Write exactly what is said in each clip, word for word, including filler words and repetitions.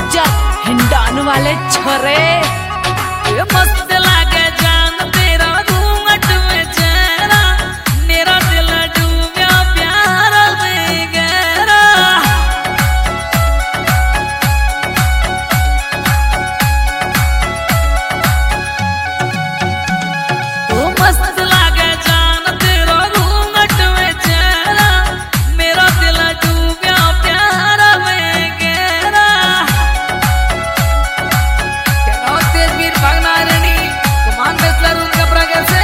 जा हिंडान वाले छोरे ये मस्त लागे जान तेरा घूंघट में चेहरा मेरा दिल डूबा प्यार में गहरा वो मस्त लागे जान तेरा घूंघट में चेहरा मेरा दिल डूबा प्यार में गहरा तेजवीर भागनारणी कमान बेसलर उनका प्रगल से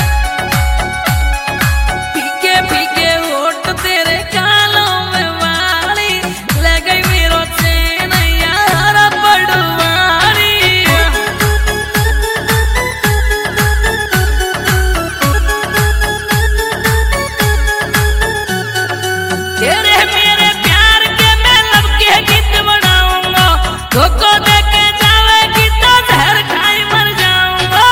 फीके फीके होठ तेरे कालों में वाली ले गई मेरो चैन यार पड़वारी तेरे मेरे प्यार के मैं लब के गीत बनाऊंगा धोखो दे के जावेगी तो जहर खाई मर जाऊंगा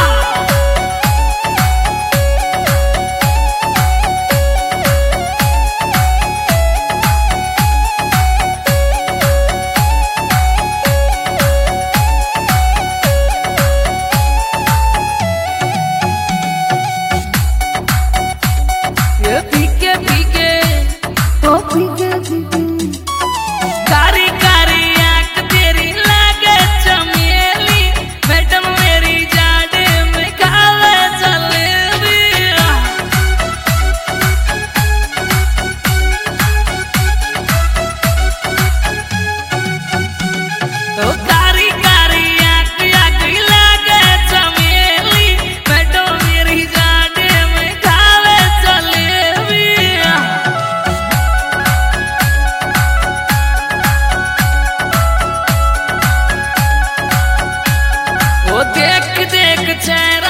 ये पीके पीके तो पीके पीके कारी कारी आंख तेरी लागे चमेली मैडम मेरी जाड़े में खावे जलेबी ओ कारी कारी आंख आंख लागे चमेली मैडम मेरी जाड़े में खावे जलेबी वो देख देख चेहरा